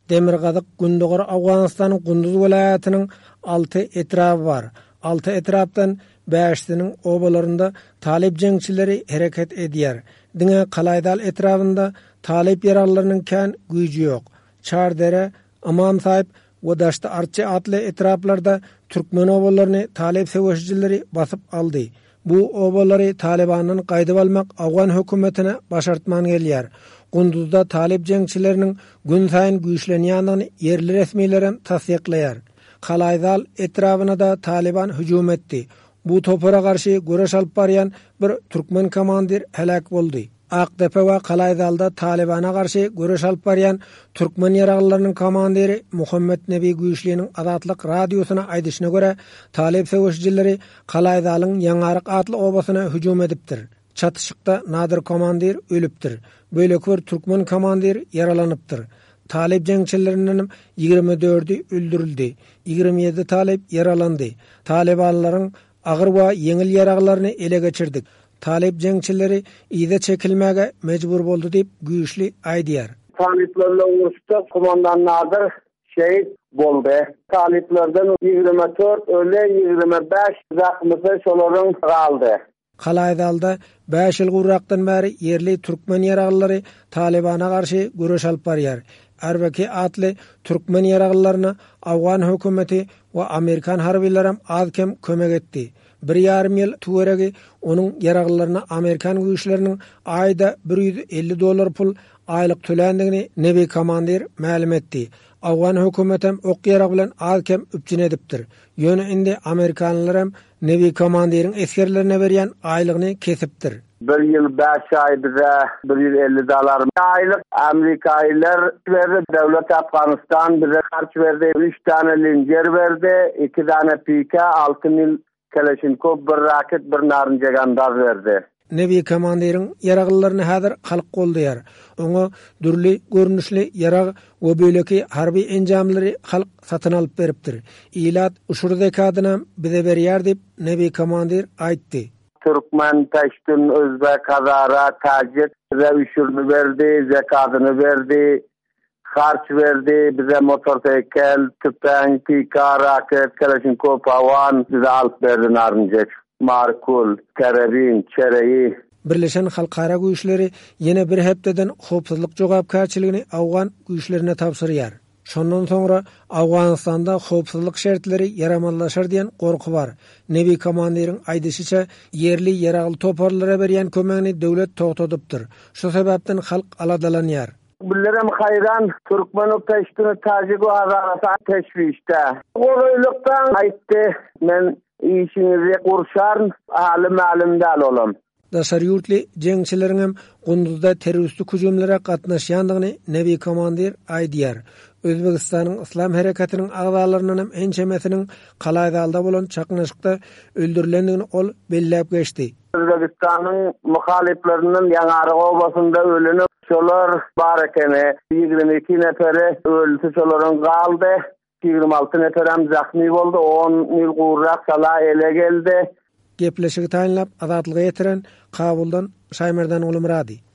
Demirgazyk Gündügür Awganystanyň Gunduz welaýatynyň 6 etrapy bar. 6 etrapdan 5-siniň obalarynda talip jeňçileri hereket edýär. Diňe Kalaýdal etrapynda talip ýaraglarynyň kän güýji ýok. Çardere, Amam Saýyp we Daşdy Arçy atly etraplarda türkmen obalaryny talip seweşjileri basyp aldy. Bu obalary Talibanyň gaýdyp almak Awgan hökümetine başartman gelýär. Gunduzda talip jeňçileriniň gün saýyn güýçlenýändigini yerli resmiýlerim tasdikleýär. Kalaýdal etrapyna da Taliban hüjum etdi. Bu topara garşy göreş alyp barýan bir türkmen komandir helak boldy. Aqtepe we Kalaýdalda Talibana garşy göreş alyp barýan türkmen ýaraglarynyň komandiri Muhammed Nebi Güýçliniň Azatlyk radiosyna aýdyşyna görä, talip seweşjileri Kalaýdalyň Ýaňaryk atly obasyna hüjum edipdir. Çatışykda Nadir komandir ölüpdir. Böлекler türkmen komandir yaralanypdyr. Talip jeňçileriniň 24-i öldürildi. 27 talip yaralandy. Talibanlaryň agyr we yeňil ýaraglaryny ele geçirdik. Talip jeňçileri ýyda çekilmäge mejbur boldy diýip güýçli aýdýar. Taliplerle uruşda komandan Nadir şehit boldy. Taliplerden 24 öle 25 zakmysa şolaryň galdy. Kalaýdalda 5 ýyl gurrakdan bäri yerli türkmen ýaraglary Talibana garşy göreş alyp barýar. Erbeki atly türkmen ýaraglaryna Awgan hökümeti we Amerikan harbiýlerim azkem kömek etdi. 1,5 ýyl töweregi onuň ýaraglaryna Amerikan güýçleriniň aýda $150 pul aýlyk tölendigini Nebi komandir ma'lum etdi. Awgan hökümetem ok ýarag bilen azkem üpjün edipdir. Ýöne indi Amerikanlaram Nebi komandiriň eskerlerine berýän aýlygyny kesipdir. 1 ýyl 5 aý bize $150 aýlyk Amerikalılar verdi. Devlet Afganistan bize harç verdi. 3 tane Linger verdi. 2 tane PK, 6.000 Kalashnikov, bir raket, bir narınca gandaz verdi. Nebi komandiriň ýaraglaryny häzir halk goldaýar. Oňa dürli görnüşli ýarag we böleki harby enjamlary halk satyn alyp beripdir. Ilat uşur zekadyna bize berýär diýip Nebi komandir aýtdy. Türkmen, Peştun, Özbek, Hazara, Tacik bize uşurny berdi, zekadyny berdi, harç verdi, bize motorsykel, tüpen, PK, raket, Kalashnikov, Awan bize alyp berdi narınca. Markul, Karabin, Çereyi. Birleşen halkara güýçleri ýene bir hepdeden howpsuzlyk jogapkärçiligini Awgan güýçlerine tapşyrýar. Şondan soňra Awganystanda howpsuzlyk şertleri ýaramanlaşar diýen gorky bar. Nebi komandiriň aýdyşyça yerli ýaragly toparlara berýän kömegini döwlet togtadypdyr. Şu sebäpden halk aladalanýar. Billerem hayran Türkmen, Peştun, Tacik we Hazara teşvişde. Goýlykdan aýtdy, men işinizi kurşarn, alim däl olam. Daşary ýurtly jeňçileriň Gunduzda terroristlik hüjumlara gatnaşýandygyny Nebi komandir aýdýar. Özbegistanyň Islam herekatynyň agzalarynyň ençemesiniň Kalaýdalda bolan çaknaşykda öldürilendigini ol belläp geçdi. Özbegistanyň muhalifleriniň Ýaňaryk obasynda öleni şolar bar ekeni, 22 neperi öldü, şolaryň galdy. 26 neferem zahmi boldy, 10 mil gurrak sala ele geldi. Gepleşigi taýinlap azatlyga ýetiren Kabuldan Şaýmerdan Ulumrady.